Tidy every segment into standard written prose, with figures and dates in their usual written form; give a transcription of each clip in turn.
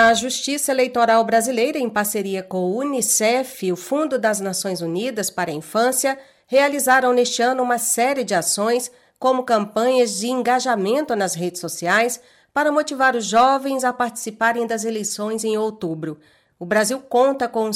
A Justiça Eleitoral Brasileira, em parceria com o Unicef e o Fundo das Nações Unidas para a Infância, realizaram neste ano uma série de ações, como campanhas de engajamento nas redes sociais, para motivar os jovens a participarem das eleições em outubro. O Brasil conta com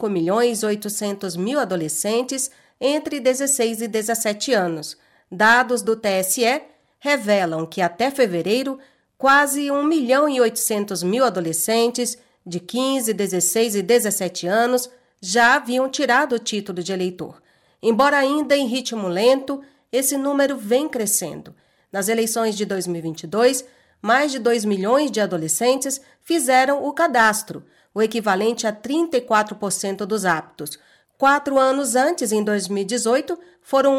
5.800.000 adolescentes entre 16 e 17 anos. Dados do TSE revelam que até fevereiro, quase 1.800.000 adolescentes de 15, 16 e 17 anos já haviam tirado o título de eleitor. Embora ainda em ritmo lento, esse número vem crescendo. Nas eleições de 2022, mais de 2 milhões de adolescentes fizeram o cadastro, o equivalente a 34% dos aptos. 4 anos antes, em 2018, foram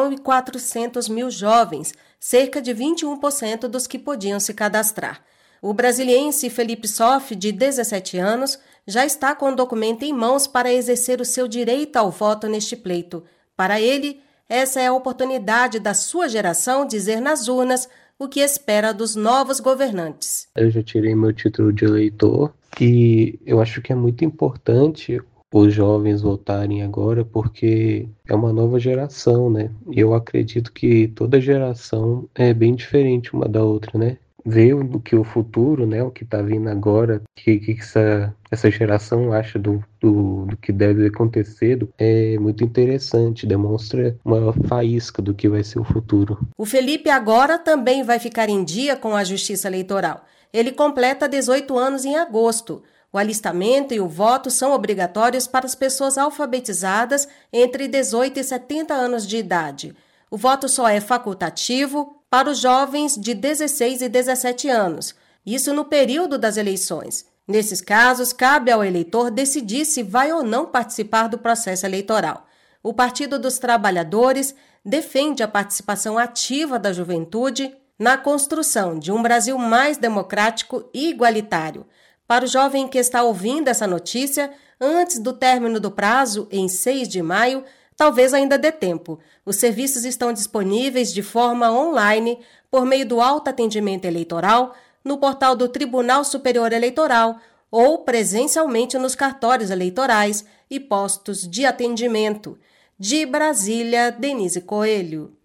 1.400.000 jovens, cerca de 21% dos que podiam se cadastrar. O brasiliense Felipe Soff, de 17 anos, já está com o documento em mãos para exercer o seu direito ao voto neste pleito. Para ele, essa é a oportunidade da sua geração dizer nas urnas o que espera dos novos governantes. Eu já tirei meu título de eleitor e eu acho que é muito importante os jovens votarem agora porque é uma nova geração, né? E eu acredito que toda geração é bem diferente uma da outra, né? Ver o que o futuro, né, o que está vindo agora, o que essa geração acha do que deve acontecer, é muito interessante, demonstra uma faísca do que vai ser o futuro. O Felipe agora também vai ficar em dia com a Justiça Eleitoral. Ele completa 18 anos em agosto. O alistamento e o voto são obrigatórios para as pessoas alfabetizadas entre 18 e 70 anos de idade. O voto só é facultativo para os jovens de 16 e 17 anos, isso no período das eleições. Nesses casos, cabe ao eleitor decidir se vai ou não participar do processo eleitoral. O Partido dos Trabalhadores defende a participação ativa da juventude na construção de um Brasil mais democrático e igualitário. Para o jovem que está ouvindo essa notícia, antes do término do prazo, em 6 de maio, talvez ainda dê tempo. Os serviços estão disponíveis de forma online, por meio do autoatendimento eleitoral, no portal do Tribunal Superior Eleitoral ou presencialmente nos cartórios eleitorais e postos de atendimento. De Brasília, Denise Coelho.